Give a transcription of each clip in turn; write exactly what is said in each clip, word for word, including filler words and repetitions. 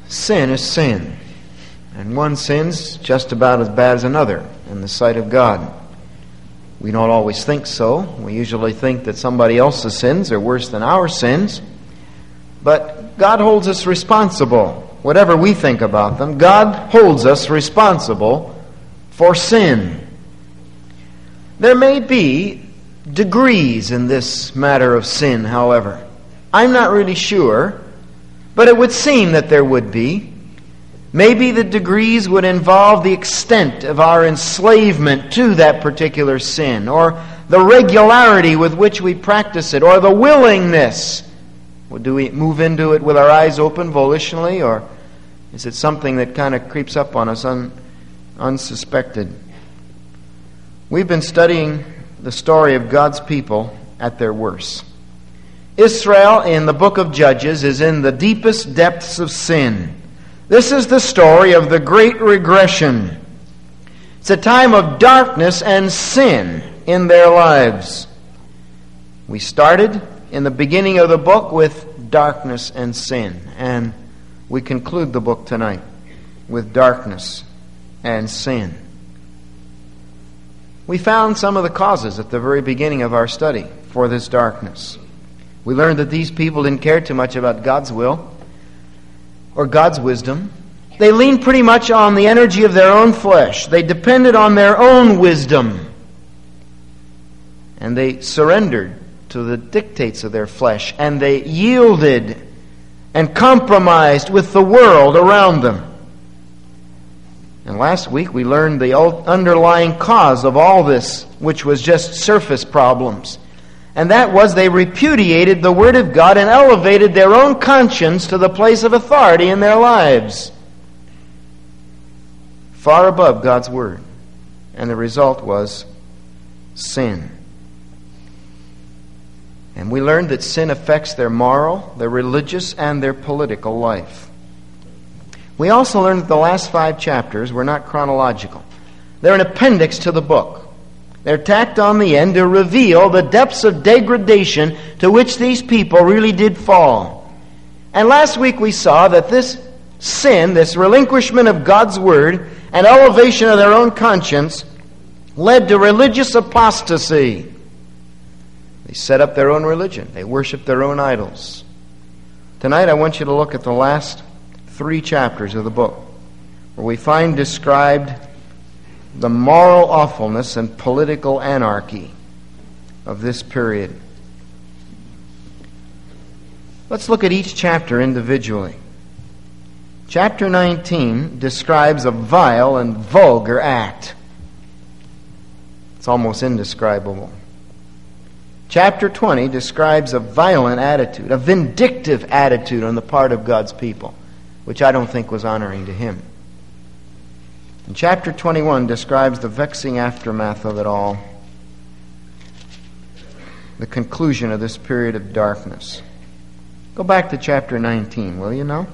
Sin is sin, and one sin's just about as bad as another in the sight of God. We don't always think so. We usually think that somebody else's sins are worse than our sins, but God holds us responsible. Whatever we think about them, God holds us responsible for sin. There may be degrees in this matter of sin, however. I'm not really sure, but it would seem that there would be. Maybe the degrees would involve the extent of our enslavement to that particular sin, or the regularity with which we practice it, or the willingness. Well, do we move into it with our eyes open volitionally, or is it something that kind of creeps up on us un, unsuspected? We've been studying the story of God's people at their worst. Israel in the book of Judges is in the deepest depths of sin. This is the story of the great regression. It's a time of darkness and sin in their lives. We started in the beginning of the book with darkness and sin, and we conclude the book tonight with darkness and sin. We found some of the causes at the very beginning of our study for this darkness. We learned that these people didn't care too much about God's will or God's wisdom. They leaned pretty much on the energy of their own flesh. They depended on their own wisdom. And they surrendered to the dictates of their flesh. And they yielded and compromised with the world around them. And last week we learned the underlying cause of all this, which was just surface problems. And that was they repudiated the Word of God and elevated their own conscience to the place of authority in their lives, far above God's Word. And the result was sin. And we learned that sin affects their moral, their religious, and their political life. We also learned that the last five chapters were not chronological. They're an appendix to the book. They're tacked on the end to reveal the depths of degradation to which these people really did fall. And last week we saw that this sin, this relinquishment of God's Word and elevation of their own conscience, led to religious apostasy. They set up their own religion. They worshiped their own idols. Tonight I want you to look at the last three chapters of the book, where we find described the moral awfulness and political anarchy of this period. Let's look at each chapter individually. Chapter nineteen describes a vile and vulgar act. It's almost indescribable. Chapter twenty describes a violent attitude, a vindictive attitude on the part of God's people, which I don't think was honoring to Him. And chapter twenty-one describes the vexing aftermath of it all, the conclusion of this period of darkness. Go back to chapter nineteen, will you now?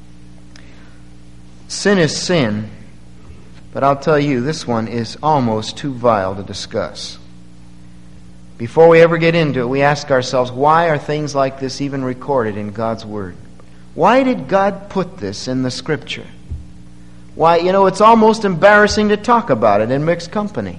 Sin is sin, but I'll tell you, this one is almost too vile to discuss. Before we ever get into it, we ask ourselves, why are things like this even recorded in God's Word? Why did God put this in the Scripture? Why, you know, it's almost embarrassing to talk about it in mixed company.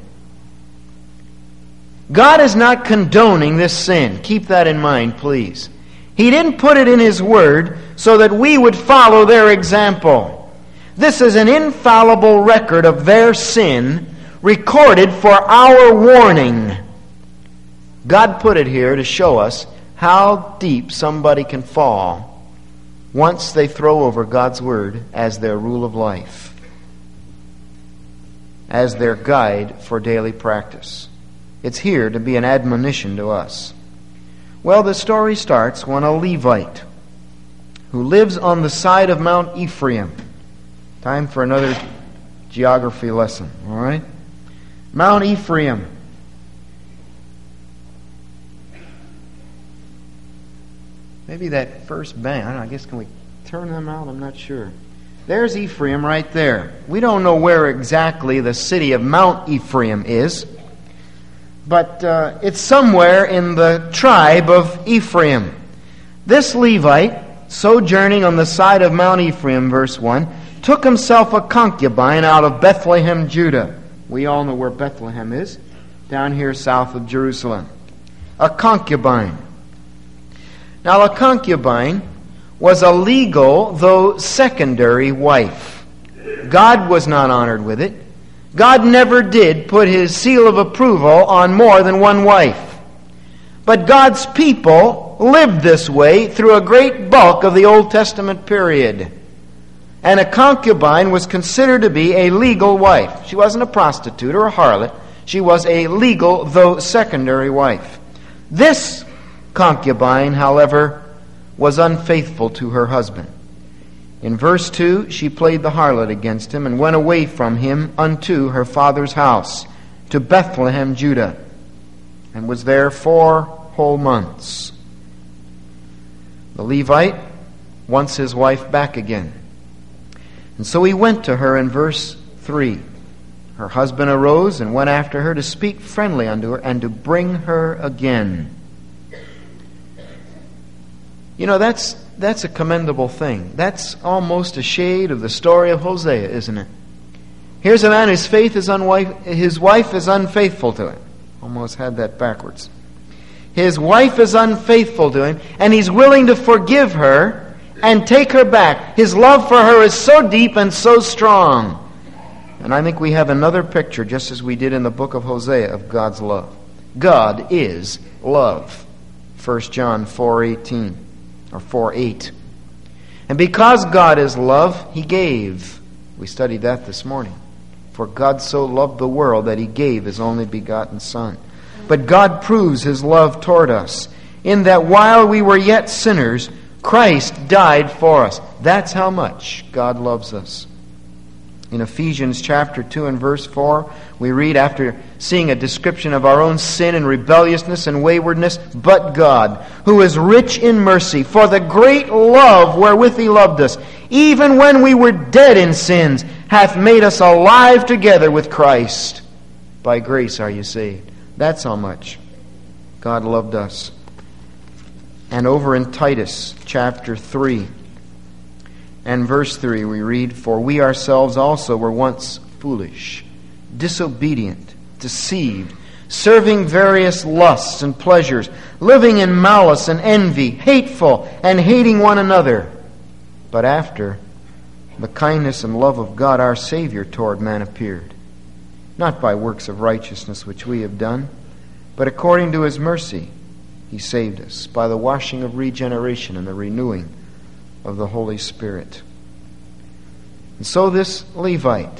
God is not condoning this sin. Keep that in mind, please. He didn't put it in His Word so that we would follow their example. This is an infallible record of their sin, recorded for our warning. God put it here to show us how deep somebody can fall once they throw over God's Word as their rule of life, as their guide for daily practice. It's here to be an admonition to us. Well, the story starts when a Levite who lives on the side of Mount Ephraim. Time for another geography lesson, all right? Mount Ephraim. Maybe that first band, I don't know, I guess can we turn them out? I'm not sure. There's Ephraim right there. We don't know where exactly the city of Mount Ephraim is, but uh, it's somewhere in the tribe of Ephraim. This Levite sojourning on the side of Mount Ephraim, verse one, took himself a concubine out of Bethlehem, Judah. We all know where Bethlehem is, down here south of Jerusalem. A concubine. Now, a concubine was a legal, though secondary, wife. God was not honored with it. God never did put His seal of approval on more than one wife. But God's people lived this way through a great bulk of the Old Testament period. And a concubine was considered to be a legal wife. She wasn't a prostitute or a harlot. She was a legal, though secondary, wife. This concubine, however, was unfaithful to her husband. In verse two, she played the harlot against him and went away from him unto her father's house, to Bethlehem, Judah, and was there four whole months. The Levite wants his wife back again. And so he went to her in verse three. Her husband arose and went after her to speak friendly unto her and to bring her again. You know, that's that's a commendable thing. That's almost a shade of the story of Hosea, isn't it? Here's a man whose faith is unwife, his wife is unfaithful to him. Almost had that backwards. His wife is unfaithful to him, and he's willing to forgive her and take her back. His love for her is so deep and so strong. And I think we have another picture, just as we did in the book of Hosea, of God's love. God is love. First John four eighteen, or four eight. And because God is love, He gave. We studied that this morning. For God so loved the world that He gave His only begotten Son. But God proves His love toward us, in that while we were yet sinners, Christ died for us. That's how much God loves us. In Ephesians chapter two and verse four, we read, after seeing a description of our own sin and rebelliousness and waywardness, but God, who is rich in mercy, for the great love wherewith He loved us, even when we were dead in sins, hath made us alive together with Christ. By grace are you saved. That's how much God loved us. And over in Titus chapter three and verse three we read, for we ourselves also were once foolish, disobedient, deceived, serving various lusts and pleasures, living in malice and envy, hateful, and hating one another. But after the kindness and love of God our Savior toward man appeared, not by works of righteousness which we have done, but according to His mercy He saved us by the washing of regeneration and the renewing of the Holy Spirit. And so this Levite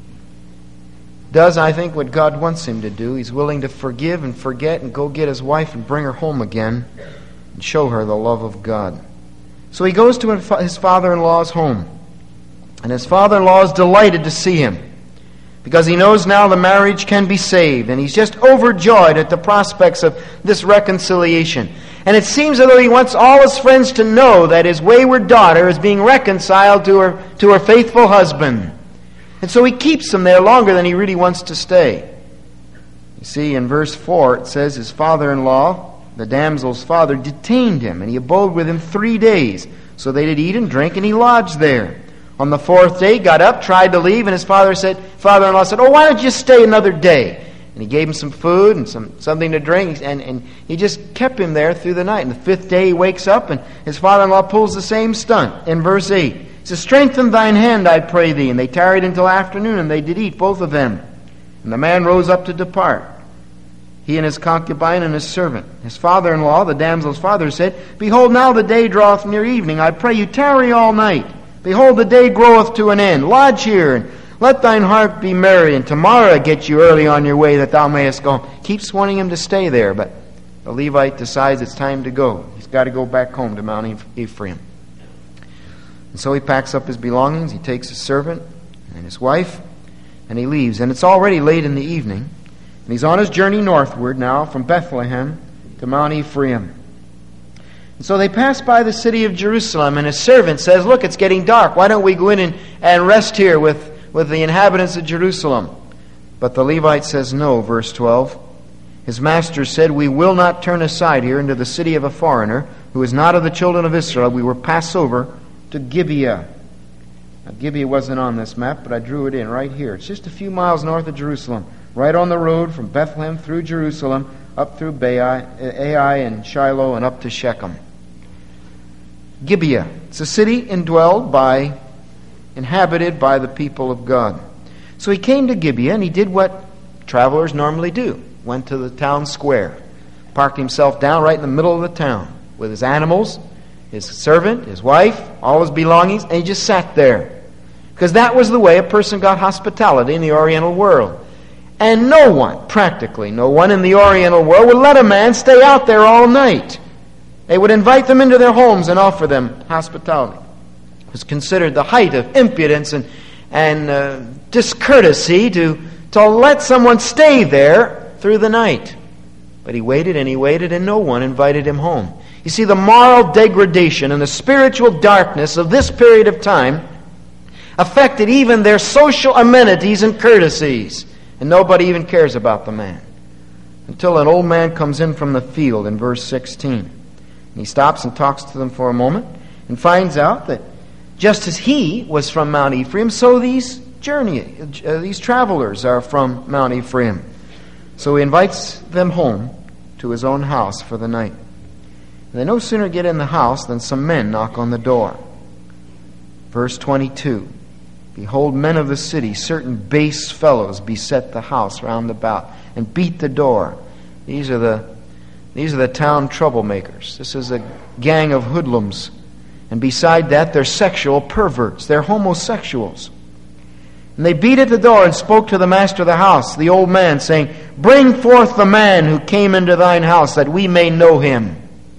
does, I think, what God wants him to do. He's willing to forgive and forget and go get his wife and bring her home again and show her the love of God. So he goes to his father-in-law's home. And his father-in-law is delighted to see him, because he knows now the marriage can be saved. And he's just overjoyed at the prospects of this reconciliation. And it seems as though he wants all his friends to know that his wayward daughter is being reconciled to her, to her faithful husband. And so he keeps them there longer than he really wants to stay. You see, in verse four it says, his father-in-law, the damsel's father, detained him, and he abode with him three days. So they did eat and drink, and he lodged there. On the fourth day, got up, tried to leave, and his father said, father-in-law said, oh, why don't you stay another day? And he gave him some food and some something to drink, and, and he just kept him there through the night. And the fifth day he wakes up, and his father-in-law pulls the same stunt. In verse eight, he says, strengthen thine hand, I pray thee. And they tarried until afternoon, and they did eat, both of them. And the man rose up to depart, he and his concubine and his servant. His father-in-law, the damsel's father, said, behold, now the day draweth near evening. I pray you, tarry all night. Behold, the day groweth to an end. Lodge here, and let thine heart be merry, and tomorrow I get you early on your way, that thou mayest go home. Keeps wanting him to stay there, but the Levite decides it's time to go. He's got to go back home to Mount Ephraim. And so he packs up his belongings, he takes his servant and his wife, and he leaves. And it's already late in the evening, and he's on his journey northward now from Bethlehem to Mount Ephraim. And so they pass by the city of Jerusalem, and his servant says, look, it's getting dark. Why don't we go in and, and rest here with, with the inhabitants of Jerusalem? But the Levite says no, verse twelve. his masters said, "We will not turn aside here into the city of a foreigner who is not of the children of Israel. We will pass over to Gibeah." Now, Gibeah wasn't on this map, but I drew it in right here. It's just a few miles north of Jerusalem, right on the road from Bethlehem through Jerusalem, up through Ai, Ai and Shiloh, and up to Shechem. Gibeah. It's a city indwelled by, inhabited by the people of God. So he came to Gibeah, and he did what travelers normally do. Went to the town square, parked himself down right in the middle of the town with his animals, his servant, his wife, all his belongings, and he just sat there. Because that was the way a person got hospitality in the Oriental world. And no one, practically no one in the Oriental world, would let a man stay out there all night. They would invite them into their homes and offer them hospitality. It was considered the height of impudence and, and uh, discourtesy to, to let someone stay there through the night. But he waited and he waited, and no one invited him home. You see, the moral degradation and the spiritual darkness of this period of time affected even their social amenities and courtesies. And nobody even cares about the man. Until an old man comes in from the field in verse sixteen. And he stops and talks to them for a moment and finds out that just as he was from Mount Ephraim, so these journey, uh, these travelers are from Mount Ephraim. So he invites them home to his own house for the night. And they no sooner get in the house than some men knock on the door. Verse twenty-two. Behold, men of the city, certain base fellows, beset the house round about and beat the door. These are the these are the town troublemakers. This is a gang of hoodlums. And beside that, they're sexual perverts. They're homosexuals. And they beat at the door and spoke to the master of the house, the old man, saying, "Bring forth the man who came into thine house, that we may know him."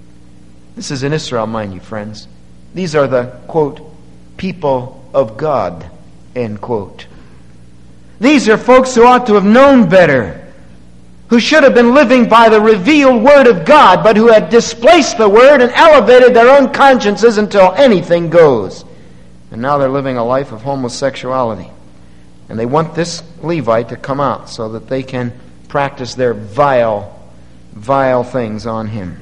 This is in Israel, mind you, friends. These are the, quote, people of God, end quote. These are folks who ought to have known better, who should have been living by the revealed Word of God, but who had displaced the Word and elevated their own consciences until anything goes. And now they're living a life of homosexuality. And they want this Levite to come out so that they can practice their vile, vile things on him.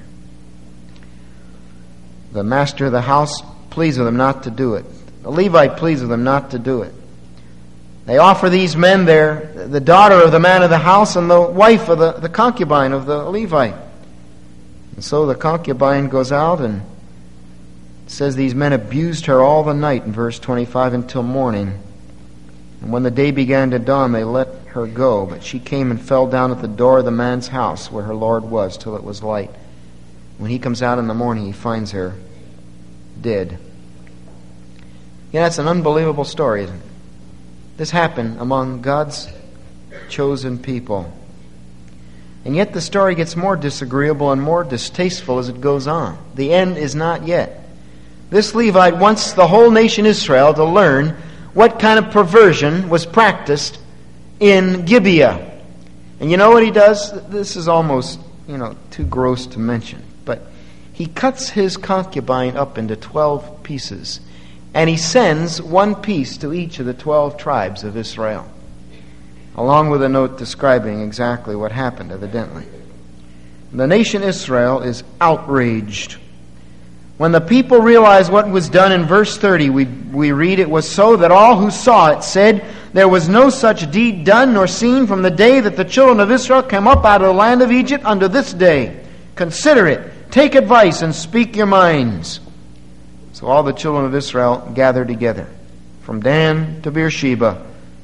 The master of the house pleads with them not to do it. The Levite pleads with them not to do it. They offer these men their, the daughter of the man of the house and the wife of the, the concubine of the Levite. And so the concubine goes out and says these men abused her all the night in verse twenty-five until morning. And when the day began to dawn, they let her go. But she came and fell down at the door of the man's house where her Lord was till it was light. When he comes out in the morning, he finds her dead. Yeah, that's an unbelievable story, isn't it? This happened among God's chosen people. And yet the story gets more disagreeable and more distasteful as it goes on. The end is not yet. This Levite wants the whole nation Israel to learn what kind of perversion was practiced in Gibeah. And you know what he does? This is almost, you know, too gross to mention. But he cuts his concubine up into twelve pieces. And he sends one piece to each of the twelve tribes of Israel, along with a note describing exactly what happened, evidently. The nation Israel is outraged. When the people realized what was done in verse thirty, we, we read, "It was so that all who saw it said, there was no such deed done nor seen from the day that the children of Israel came up out of the land of Egypt unto this day. Consider it, take advice, and speak your minds." So all the children of Israel gathered together, from Dan to Beersheba,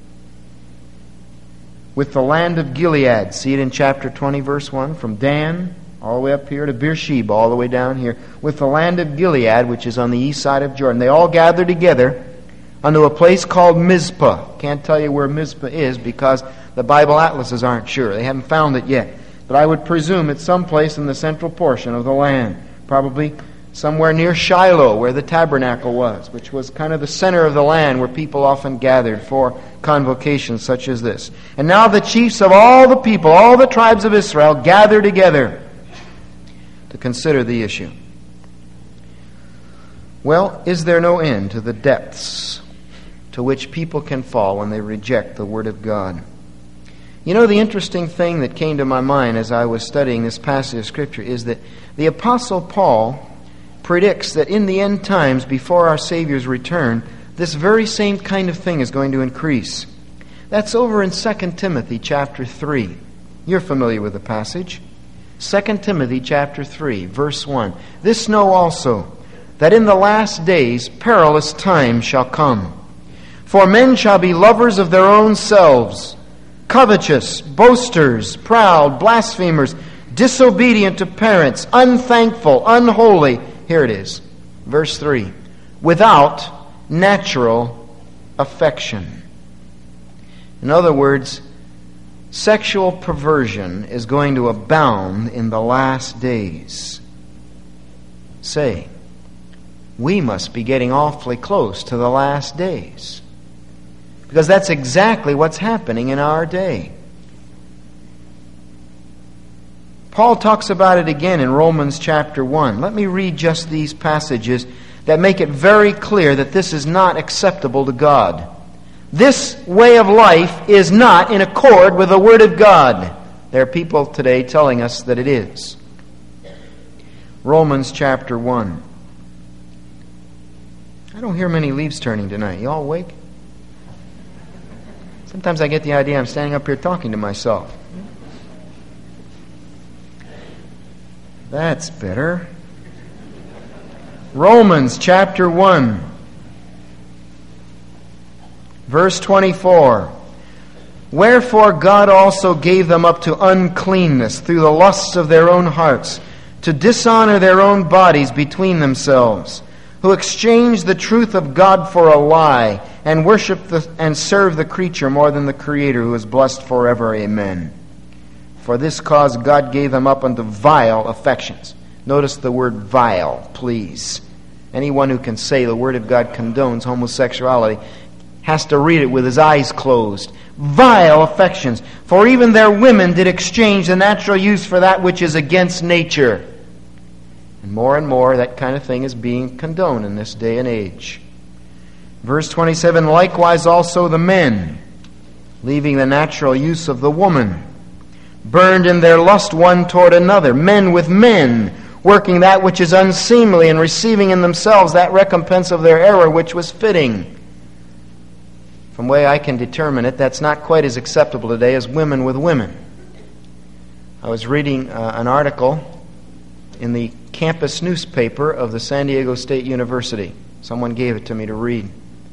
with the land of Gilead. See it in chapter twenty, verse one. From Dan all the way up here to Beersheba, all the way down here, with the land of Gilead, which is on the east side of Jordan. They all gathered together unto a place called Mizpah. Can't tell you where Mizpah is because the Bible atlases aren't sure. They haven't found it yet. But I would presume it's someplace in the central portion of the land. Probably somewhere near Shiloh, where the tabernacle was, which was kind of the center of the land where people often gathered for convocations such as this. And now the chiefs of all the people, all the tribes of Israel, gather together to consider the issue. Well, is there no end to the depths to which people can fall when they reject the Word of God? You know, the interesting thing that came to my mind as I was studying this passage of Scripture is that the Apostle Paul predicts that in the end times, before our Savior's return, this very same kind of thing is going to increase. That's over in Second Timothy chapter three. You're familiar with the passage. Second Timothy chapter three, verse one. This know also, that in the last days perilous times shall come. For men shall be lovers of their own selves, covetous, boasters, proud, blasphemers, disobedient to parents, unthankful, unholy. Here it is, verse three. Without natural affection. In other words, sexual perversion is going to abound in the last days. Say, we must be getting awfully close to the last days. Because that's exactly what's happening in our day. Paul talks about it again in Romans chapter one. Let me read just these passages that make it very clear that this is not acceptable to God. This way of life is not in accord with the Word of God. There are people today telling us that it is. Romans chapter one. I don't hear many leaves turning tonight. You all awake? Sometimes I get the idea I'm standing up here talking to myself. That's better. Romans chapter one, verse twenty-four. Wherefore God also gave them up to uncleanness through the lusts of their own hearts, to dishonor their own bodies between themselves, who exchanged the truth of God for a lie, and worship the, and serve the creature more than the Creator, who is blessed forever. Amen. For this cause God gave them up unto vile affections. Notice the word vile, please. Anyone who can say the Word of God condones homosexuality has to read it with his eyes closed. Vile affections. For even their women did exchange the natural use for that which is against nature. And more and more that kind of thing is being condoned in this day and age. Verse twenty-seven, likewise also the men, leaving the natural use of the woman, burned in their lust one toward another, men with men, working that which is unseemly, and receiving in themselves that recompense of their error which was fitting. From the way I can determine it, that's not quite as acceptable today as women with women. I was reading uh, an article in the campus newspaper of the San Diego State University. Someone gave it to me to read.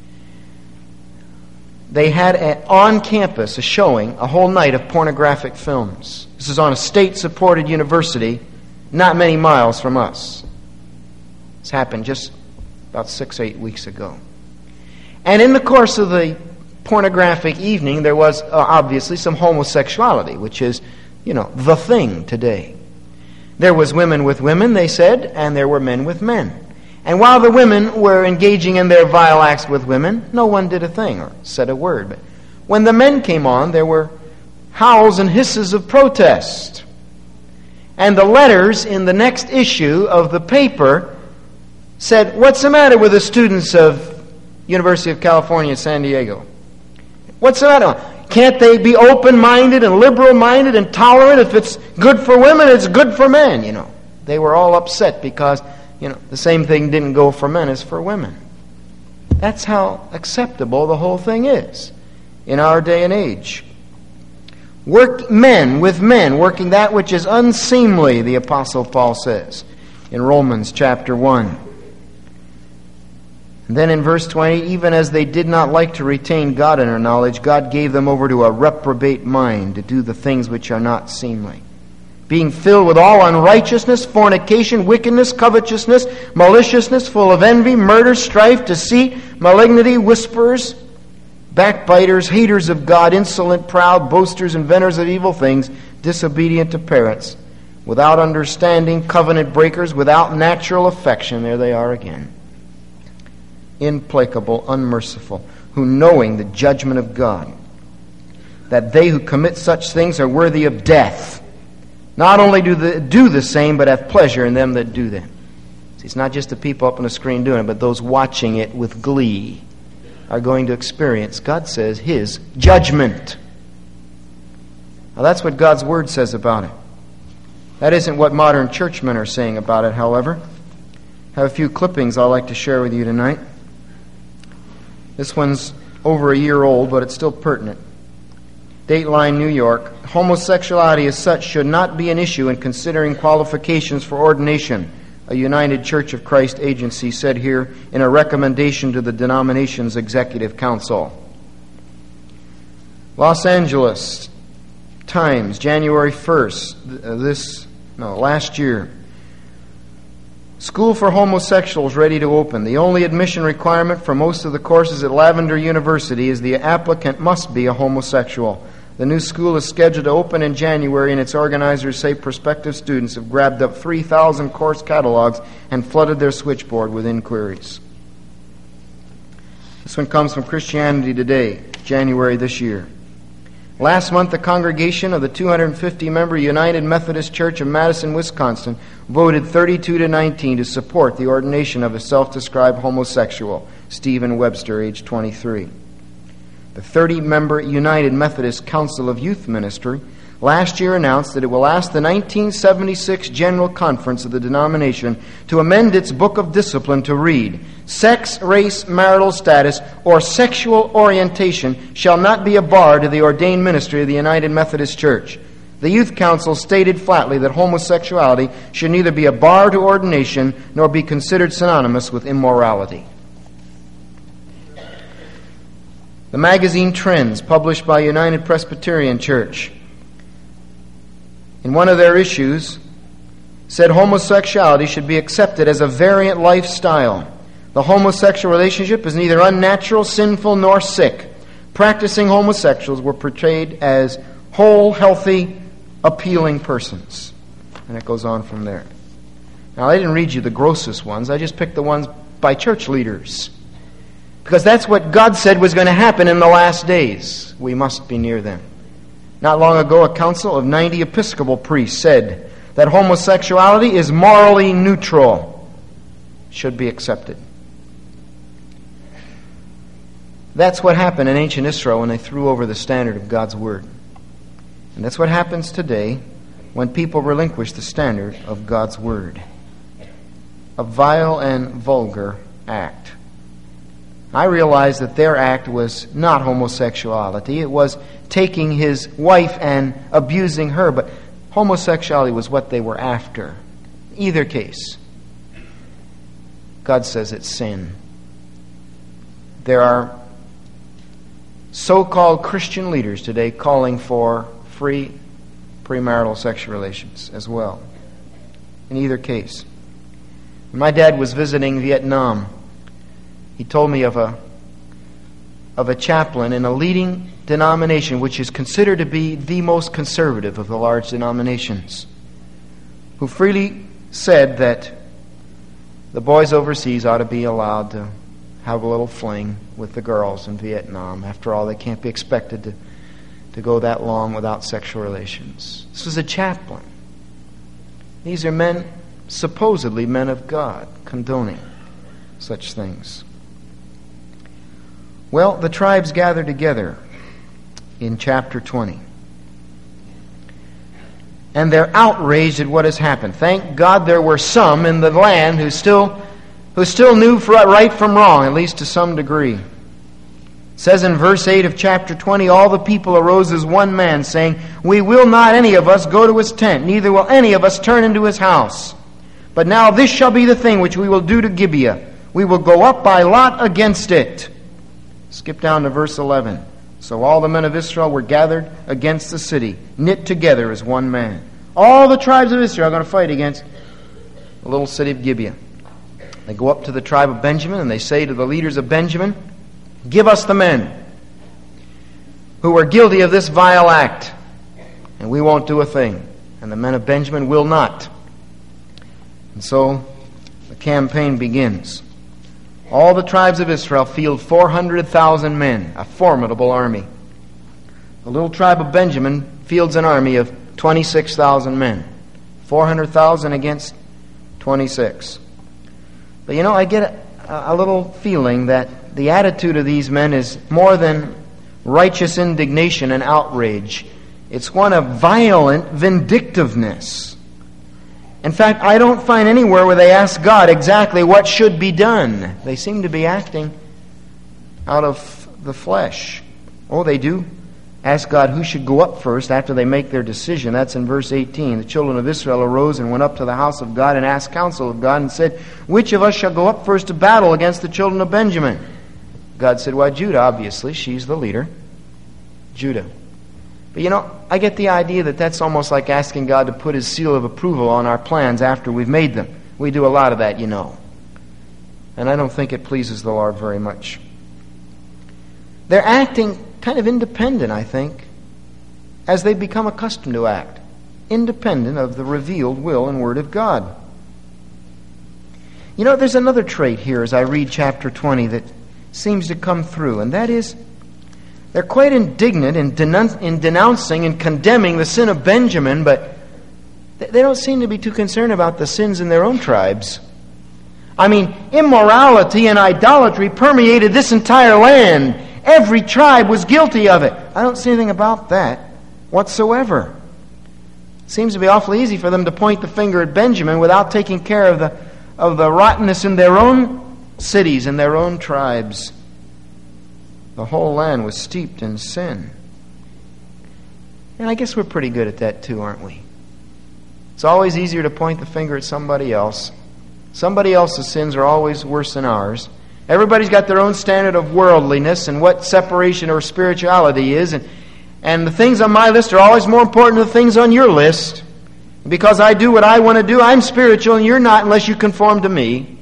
They had a, on campus a showing, a whole night of pornographic films. This is on a state-supported university, not many miles from us. This happened just about six, eight weeks ago. And in the course of the pornographic evening, there was uh, obviously some homosexuality, which is, you know, the thing today. There was women with women, they said, and there were men with men. And while the women were engaging in their vile acts with women, no one did a thing or said a word. But when the men came on, there were howls and hisses of protest. And the letters in the next issue of the paper said, what's the matter with the students of University of California, San Diego? What's the matter? Can't they be open-minded and liberal-minded and tolerant? If it's good for women, it's good for men, you know. They were all upset because, you know, the same thing didn't go for men as for women. That's how acceptable the whole thing is in our day and age. Work men with men, working that which is unseemly, the Apostle Paul says in Romans chapter one. And then in verse twenty, even as they did not like to retain God in their knowledge, God gave them over to a reprobate mind to do the things which are not seemly, being filled with all unrighteousness, fornication, wickedness, covetousness, maliciousness, full of envy, murder, strife, deceit, malignity, whisperers, backbiters, haters of God, insolent, proud, boasters, inventors of evil things, disobedient to parents, without understanding, covenant breakers, without natural affection. There they are again. Implacable, unmerciful, who knowing the judgment of God, that they who commit such things are worthy of death, not only do the, do the same, but have pleasure in them that do them. See, it's not just the people up on the screen doing it, but those watching it with glee are going to experience, God says, His judgment. Now, that's what God's Word says about it. That isn't what modern churchmen are saying about it, however. I have a few clippings I'd like to share with you tonight. This one's over a year old, but it's still pertinent. Dateline, New York. Homosexuality as such should not be an issue in considering qualifications for ordination, a United Church of Christ agency said here in a recommendation to the denomination's executive council. Los Angeles Times, January first, this, no, last year. School for homosexuals ready to open. The only admission requirement for most of the courses at Lavender University is the applicant must be a homosexual. The new school is scheduled to open in January, and its organizers say prospective students have grabbed up three thousand course catalogs and flooded their switchboard with inquiries. This one comes from Christianity Today, January this year. Last month, the congregation of the two hundred fifty member United Methodist Church of Madison, Wisconsin, voted thirty-two to nineteen to support the ordination of a self-described homosexual, Stephen Webster, age twenty-three. The thirty member United Methodist Council of Youth Ministry last year announced that it will ask the nineteen seventy-six General Conference of the denomination to amend its Book of Discipline to read, "Sex, race, marital status, or sexual orientation shall not be a bar to the ordained ministry of the United Methodist Church." The Youth Council stated flatly that homosexuality should neither be a bar to ordination nor be considered synonymous with immorality. The magazine Trends, published by United Presbyterian Church, in one of their issues, said homosexuality should be accepted as a variant lifestyle. The homosexual relationship is neither unnatural, sinful, nor sick. Practicing homosexuals were portrayed as whole, healthy, appealing persons. And it goes on from there. Now, I didn't read you the grossest ones. I just picked the ones by church leaders. Because that's what God said was going to happen in the last days. We must be near them. Not long ago, a council of ninety Episcopal priests said that homosexuality is morally neutral, should be accepted. That's what happened in ancient Israel when they threw over the standard of God's Word. And that's what happens today when people relinquish the standard of God's Word. A vile and vulgar act. I realized that their act was not homosexuality. It was taking his wife and abusing her. But homosexuality was what they were after. Either case, God says it's sin. There are so-called Christian leaders today calling for free premarital sexual relations as well. In either case. When my dad was visiting Vietnam, he told me of a of a chaplain in a leading denomination which is considered to be the most conservative of the large denominations, who freely said that the boys overseas ought to be allowed to have a little fling with the girls in Vietnam. After all, they can't be expected to, to go that long without sexual relations. This was a chaplain. These are men, supposedly men of God, condoning such things. Well, the tribes gather together in chapter twenty. And they're outraged at what has happened. Thank God there were some in the land who still who still knew right from wrong, at least to some degree. It says in verse eight of chapter twenty, all the people arose as one man, saying, "We will not any of us go to his tent, neither will any of us turn into his house. But now this shall be the thing which we will do to Gibeah. We will go up by lot against it." Skip down to verse eleven. So all the men of Israel were gathered against the city, knit together as one man. All the tribes of Israel are going to fight against the little city of Gibeah. They go up to the tribe of Benjamin and they say to the leaders of Benjamin, "Give us the men who are guilty of this vile act, and we won't do a thing." And the men of Benjamin will not. And so the campaign begins. All the tribes of Israel field four hundred thousand men, a formidable army. The little tribe of Benjamin fields an army of twenty-six thousand men. four hundred thousand against twenty-six. But you know, I get a, a little feeling that the attitude of these men is more than righteous indignation and outrage. It's one of violent vindictiveness. In fact, I don't find anywhere where they ask God exactly what should be done. They seem to be acting out of the flesh. Oh, they do ask God who should go up first after they make their decision. That's in verse eighteen. The children of Israel arose and went up to the house of God and asked counsel of God and said, which of us shall go up first to battle against the children of Benjamin? God said, why, Judah, obviously. She's the leader. Judah. But you know, I get the idea that that's almost like asking God to put His seal of approval on our plans after we've made them. We do a lot of that, you know. And I don't think it pleases the Lord very much. They're acting kind of independent, I think, as they become accustomed to act, independent of the revealed will and word of God. You know, there's another trait here as I read chapter twenty that seems to come through, and that is they're quite indignant in, denun- in denouncing and condemning the sin of Benjamin, but they don't seem to be too concerned about the sins in their own tribes. I mean, immorality and idolatry permeated this entire land. Every tribe was guilty of it. I don't see anything about that whatsoever. It seems to be awfully easy for them to point the finger at Benjamin without taking care of the of the rottenness in their own cities and their own tribes. The whole land was steeped in sin. And I guess we're pretty good at that too, aren't we? It's always easier to point the finger at somebody else. Somebody else's sins are always worse than ours. Everybody's got their own standard of worldliness and what separation or spirituality is. And, and the things on my list are always more important than the things on your list. And because I do what I want to do, I'm spiritual and you're not unless you conform to me. And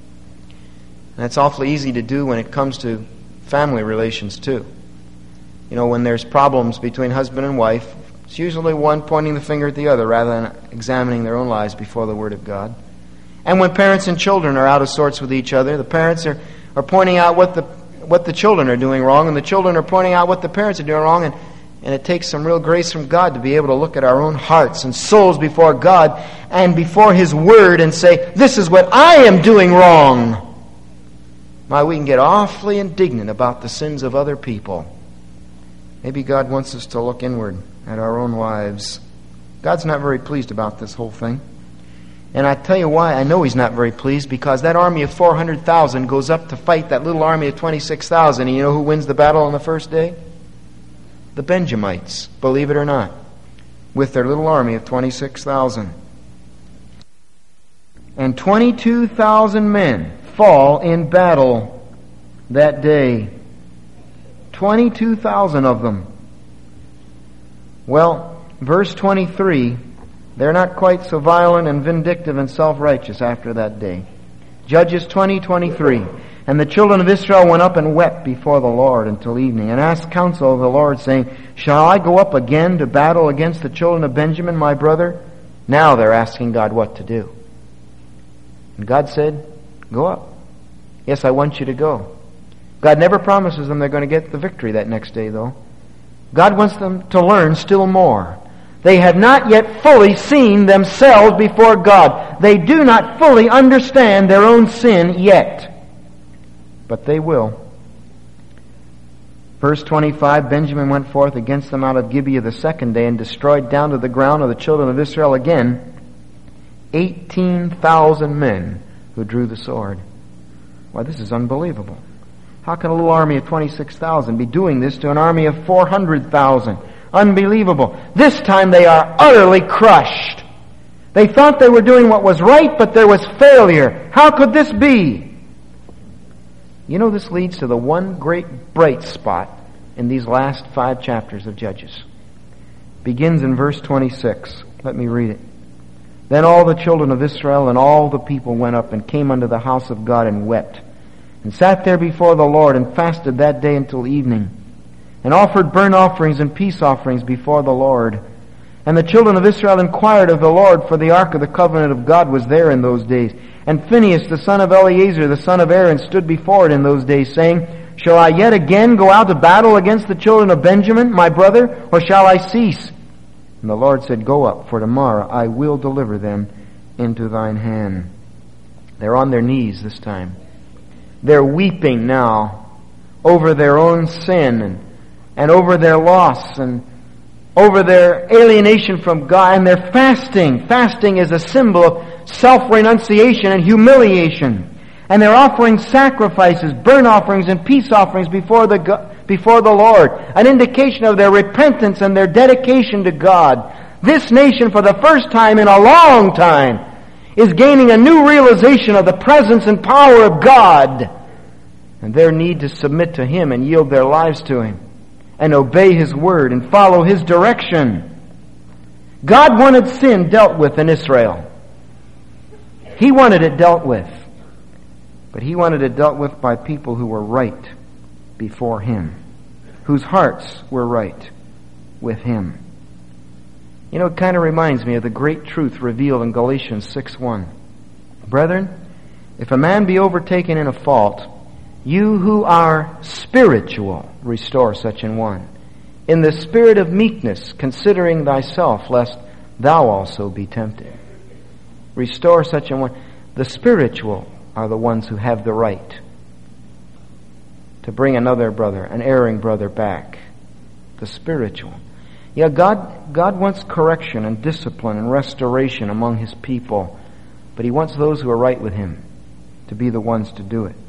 that's awfully easy to do when it comes to family relations too. You know, when there's problems between husband and wife, it's usually one pointing the finger at the other rather than examining their own lives before the Word of God. And when parents and children are out of sorts with each other, the parents are, are pointing out what the what the children are doing wrong, and the children are pointing out what the parents are doing wrong, and, and it takes some real grace from God to be able to look at our own hearts and souls before God and before His Word and say, this is what I am doing wrong. My, we can get awfully indignant about the sins of other people. Maybe God wants us to look inward at our own lives. God's not very pleased about this whole thing. And I tell you why I know He's not very pleased, because that army of four hundred thousand goes up to fight that little army of twenty-six thousand. And you know who wins the battle on the first day? The Benjamites, believe it or not, with their little army of twenty-six thousand. And twenty-two thousand men fall in battle that day. twenty-two thousand of them. Well, verse twenty-three, they're not quite so violent and vindictive and self-righteous after that day. Judges twenty twenty-three. And the children of Israel went up and wept before the Lord until evening, and asked counsel of the Lord, saying, shall I go up again to battle against the children of Benjamin, my brother? Now they're asking God what to do. And God said, go up. Yes, I want you to go. God never promises them they're going to get the victory that next day, though. God wants them to learn still more. They have not yet fully seen themselves before God. They do not fully understand their own sin yet. But they will. Verse twenty-five, Benjamin went forth against them out of Gibeah the second day and destroyed down to the ground of the children of Israel again eighteen thousand men who drew the sword. Why, this is unbelievable. How can a little army of twenty-six thousand be doing this to an army of four hundred thousand? Unbelievable. This time they are utterly crushed. They thought they were doing what was right, but there was failure. How could this be? You know, this leads to the one great bright spot in these last five chapters of Judges. Begins in verse twenty-six. Let me read it. Then all the children of Israel and all the people went up and came unto the house of God and wept, and sat there before the Lord and fasted that day until evening, and offered burnt offerings and peace offerings before the Lord. And the children of Israel inquired of the Lord, for the ark of the covenant of God was there in those days. And Phinehas, the son of Eleazar, the son of Aaron, stood before it in those days, saying, shall I yet again go out to battle against the children of Benjamin, my brother, or shall I cease? And the Lord said, go up, for tomorrow I will deliver them into thine hand. They're on their knees this time. They're weeping now over their own sin and, and over their loss and over their alienation from God, and they're fasting. Fasting is a symbol of self-renunciation and humiliation. And they're offering sacrifices, burnt offerings and peace offerings before the, before the Lord. An indication of their repentance and their dedication to God. This nation, for the first time in a long time, is gaining a new realization of the presence and power of God, and their need to submit to Him and yield their lives to Him and obey His word and follow His direction. God wanted sin dealt with in Israel. He wanted it dealt with. But He wanted it dealt with by people who were right before Him, whose hearts were right with Him. You know, it kind of reminds me of the great truth revealed in Galatians six one. Brethren, if a man be overtaken in a fault, you who are spiritual, restore such an one, in the spirit of meekness, considering thyself, lest thou also be tempted. Restore such an one. The spiritual are the ones who have the right to bring another brother, an erring brother, back. The spiritual. Yeah, God, God wants correction and discipline and restoration among His people, but He wants those who are right with Him to be the ones to do it.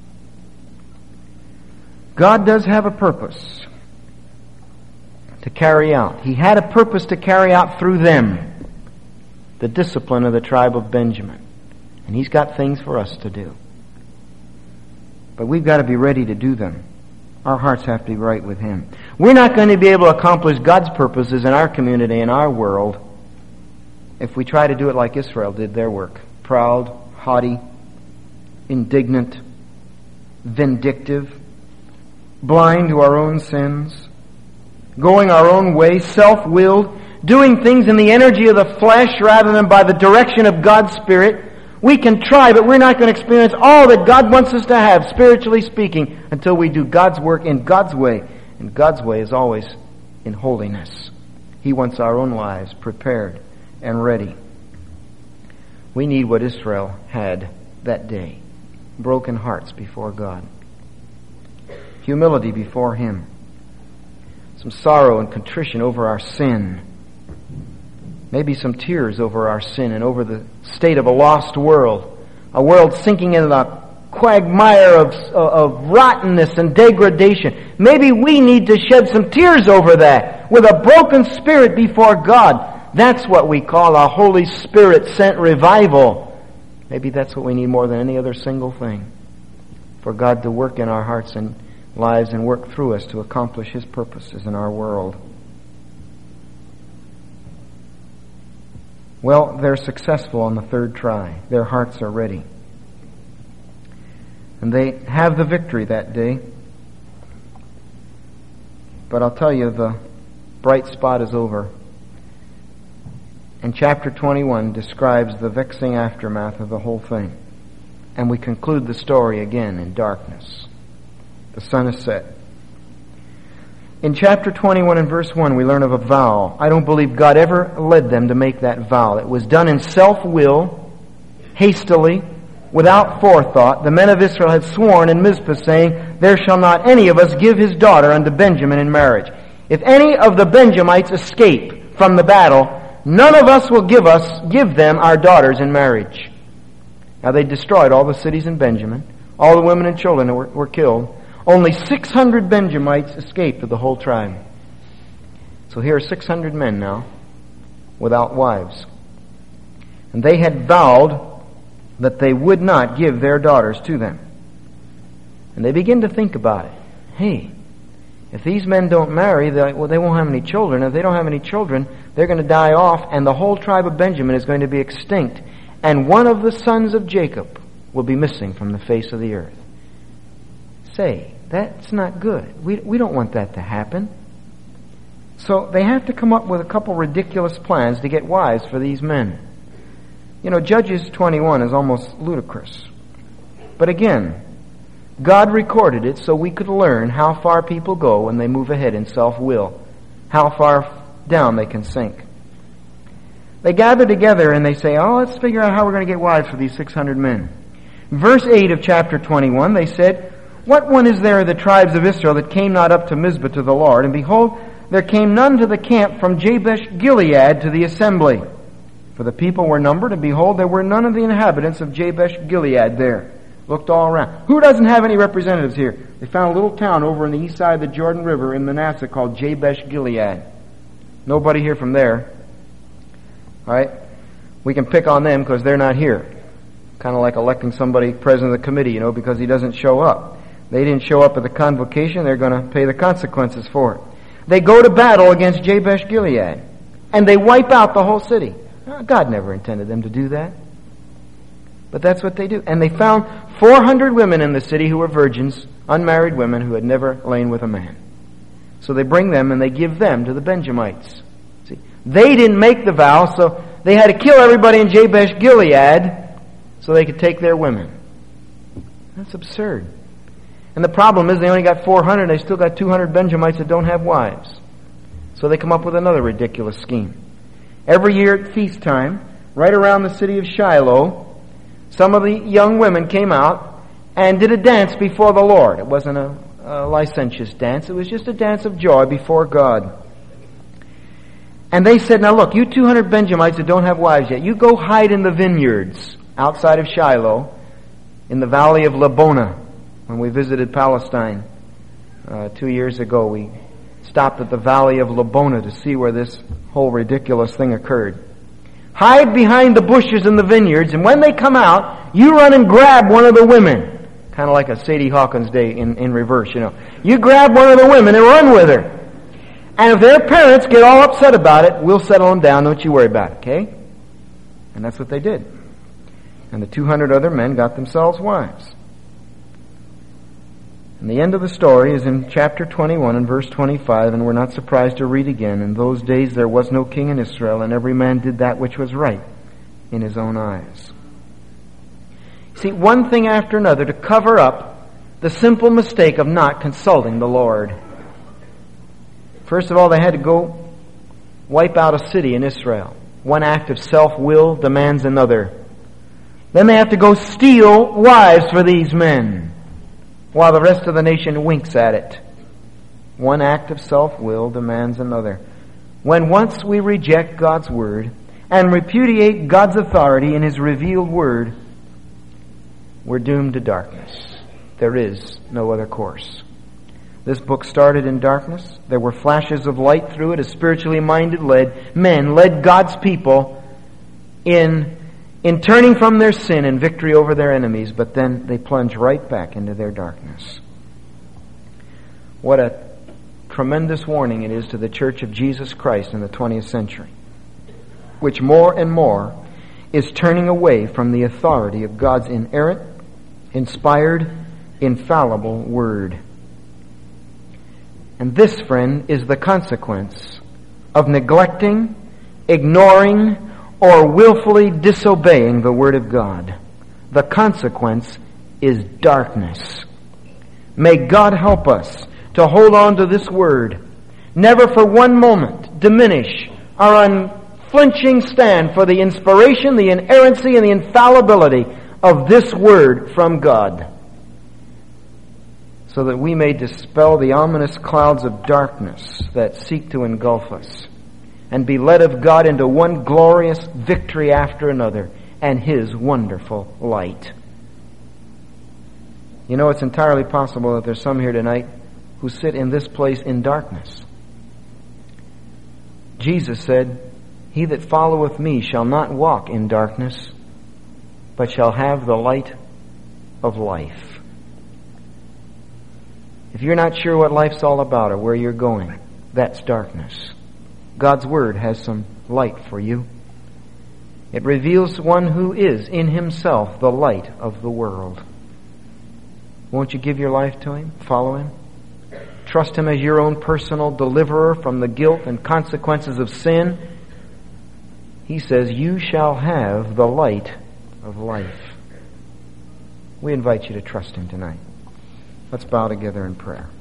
God does have a purpose to carry out. He had a purpose to carry out through them, the discipline of the tribe of Benjamin. And He's got things for us to do. But we've got to be ready to do them. Our hearts have to be right with Him. We're not going to be able to accomplish God's purposes in our community, in our world, if we try to do it like Israel did their work. Proud, haughty, indignant, vindictive, blind to our own sins, going our own way, self-willed, doing things in the energy of the flesh rather than by the direction of God's Spirit. We can try, but we're not going to experience all that God wants us to have, spiritually speaking, until we do God's work in God's way. And God's way is always in holiness. He wants our own lives prepared and ready. We need what Israel had that day. Broken hearts before God. Humility before Him. Some sorrow and contrition over our sin. Maybe some tears over our sin and over the state of a lost world. A world sinking in a quagmire of, of rottenness and degradation. Maybe we need to shed some tears over that with a broken spirit before God. That's what we call a Holy Spirit sent revival. Maybe that's what we need more than any other single thing. For God to work in our hearts and lives and work through us to accomplish His purposes in our world. Well, they're successful on the third try. Their hearts are ready. And they have the victory that day. But I'll tell you, the bright spot is over. And chapter twenty-one describes the vexing aftermath of the whole thing. And we conclude the story again in darkness. The sun is set. In chapter twenty-one and verse one, we learn of a vow. I don't believe God ever led them to make that vow. It was done in self-will, hastily, without forethought. The men of Israel had sworn in Mizpah, saying, there shall not any of us give his daughter unto Benjamin in marriage. If any of the Benjamites escape from the battle, none of us will give us give them our daughters in marriage. Now they destroyed all the cities in Benjamin. All the women and children were, were killed. Only six hundred Benjamites escaped of the whole tribe. So here are six hundred men now, without wives. And they had vowed that they would not give their daughters to them. And they begin to think about it. Hey, if these men don't marry, they, well, they won't have any children. If they don't have any children, they're going to die off, and the whole tribe of Benjamin is going to be extinct. And one of the sons of Jacob will be missing from the face of the earth. Say, that's not good. We, we don't want that to happen. So they have to come up with a couple ridiculous plans to get wives for these men. You know, Judges twenty-one is almost ludicrous. But again, God recorded it so we could learn how far people go when they move ahead in self-will. How far down they can sink. They gather together and they say, oh, let's figure out how we're going to get wives for these six hundred men. Verse eight of chapter twenty-one, they said, what one is there of the tribes of Israel that came not up to Mizpah to the Lord? And behold, there came none to the camp from Jabesh Gilead to the assembly. For the people were numbered, and behold, there were none of the inhabitants of Jabesh Gilead there. Looked all around. Who doesn't have any representatives here? They found a little town over on the east side of the Jordan River in Manasseh called Jabesh Gilead. Nobody here from there. All right? We can pick on them because they're not here. Kind of like electing somebody president of the committee, you know, because he doesn't show up. They didn't show up at the convocation, they're going to pay the consequences for it. They go to battle against Jabesh Gilead, and they wipe out the whole city. God never intended them to do that. But that's what they do. And they found four hundred women in the city who were virgins, unmarried women who had never lain with a man. So they bring them and they give them to the Benjamites. See, they didn't make the vow, so they had to kill everybody in Jabesh Gilead so they could take their women. That's absurd. And the problem is they only got four hundred, they still got two hundred Benjamites that don't have wives. So they come up with another ridiculous scheme. Every year at feast time, right around the city of Shiloh, some of the young women came out and did a dance before the Lord. It wasn't a, a licentious dance. It was just a dance of joy before God. And they said, now look, you two hundred Benjamites that don't have wives yet, you go hide in the vineyards outside of Shiloh in the valley of Lebona. When we visited Palestine uh, two years ago, we stopped at the valley of Lebona to see where this whole ridiculous thing occurred. Hide behind the bushes in the vineyards, and when they come out, you run and grab one of the women. Kind of like a Sadie Hawkins day in, in reverse, you know. You grab one of the women and run with her. And if their parents get all upset about it, we'll settle them down, don't you worry about it, okay? And that's what they did. And the two hundred other men got themselves wives. And the end of the story is in chapter twenty-one and verse twenty-five, and we're not surprised to read again. In those days there was no king in Israel, and every man did that which was right in his own eyes. See, one thing after another to cover up the simple mistake of not consulting the Lord. First of all, they had to go wipe out a city in Israel. One act of self-will demands another. Then they have to go steal wives for these men, while the rest of the nation winks at it. One act of self-will demands another. When once we reject God's word and repudiate God's authority in His revealed word, we're doomed to darkness. There is no other course. This book started in darkness. There were flashes of light through it as spiritually minded led men led God's people in in turning from their sin and victory over their enemies, but then they plunge right back into their darkness. What a tremendous warning it is to the Church of Jesus Christ in the twentieth century, which more and more is turning away from the authority of God's inerrant, inspired, infallible Word. And this, friend, is the consequence of neglecting, ignoring, or willfully disobeying the Word of God. The consequence is darkness. May God help us to hold on to this Word, never for one moment diminish our unflinching stand for the inspiration, the inerrancy, and the infallibility of this Word from God, so that we may dispel the ominous clouds of darkness that seek to engulf us, and be led of God into one glorious victory after another and His wonderful light. You know, it's entirely possible that there's some here tonight who sit in this place in darkness. Jesus said, "He that followeth me shall not walk in darkness, but shall have the light of life." If you're not sure what life's all about or where you're going, that's darkness. God's Word has some light for you. It reveals one who is in Himself the light of the world. Won't you give your life to Him? Follow Him? Trust Him as your own personal deliverer from the guilt and consequences of sin? He says, "You shall have the light of life." We invite you to trust Him tonight. Let's bow together in prayer.